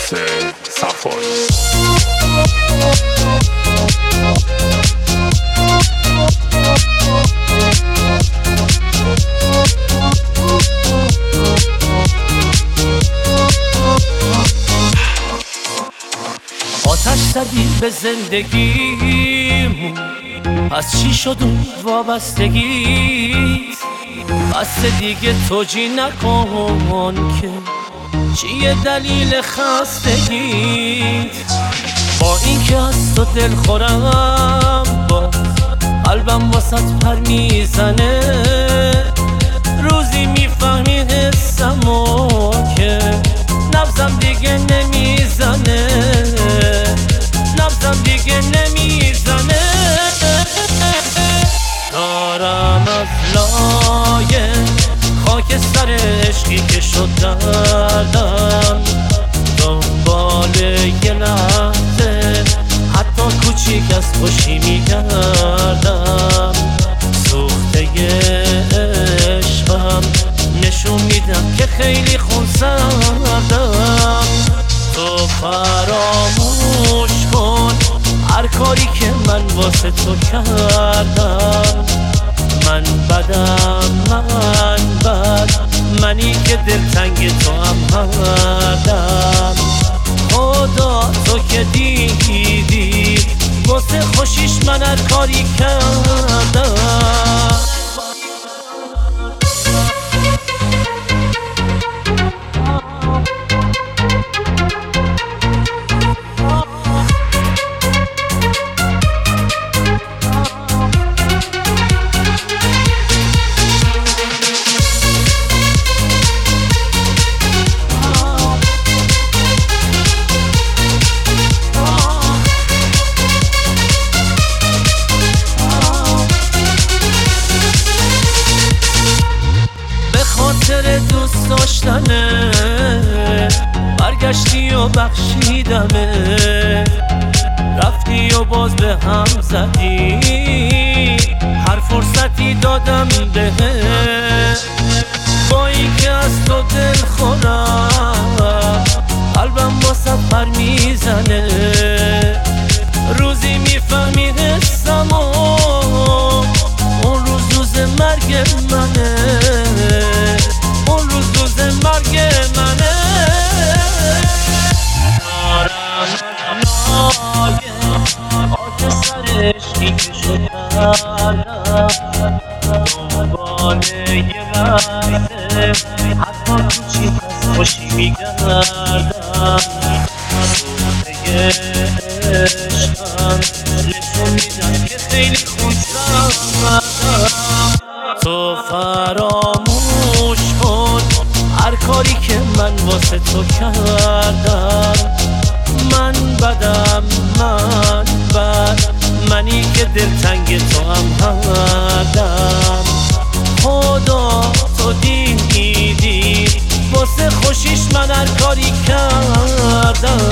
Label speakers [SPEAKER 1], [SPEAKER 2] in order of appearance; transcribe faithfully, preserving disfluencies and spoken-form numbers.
[SPEAKER 1] حسین صفایی.
[SPEAKER 2] آتش زدی به زندگیمون، پس چی شد اون وابستگیت؟ بس دیگه توجی نکن که چیه دلیل خستگیت؟ با این که از تو دل خورم، با قلبم واسط پر میزنه، روزی میفهمی حسمو که نبضم دیگه نمیزنه، نبضم دیگه نمیزنه. دارم از لایه خاک سر عشقی که شد دردم، دنبال یه لحظه حتی کوچیک از خوشی میگردم. سوخته عشقم نشون میدم که خیلی خونسردم. تو فراموش کن هر کاری که من واسه تو کردم. من بدم، من بد، منی که دلتنگ تو هم هردم. خدا تو که دیدی واسه خوشیش من هر کاری کردم. دوست داشتنه برگشتی و بخشیدمه، رفتی و باز به هم زدی، هر فرصتی دادم بهت. با این که از تو دل خورم، قلبم واسه پر میزنه، روزی میفهمی حسمو، اون روز روز مرگ منه، اون روز روز مرگ منه. آتش سر عشقی که شد دردم، دنبال یه لحظه حتی کوچیک از خوشی میگردم. سوخته عشقم نشون میدم که خیلی خونسردم. تو فراموش کن هر کاری که من واسه تو کردم. من بدم، من بد، منی که دلتنگ تو هم هردم. خدا تو دیدی واسه خوشیش من هر کاری کردم.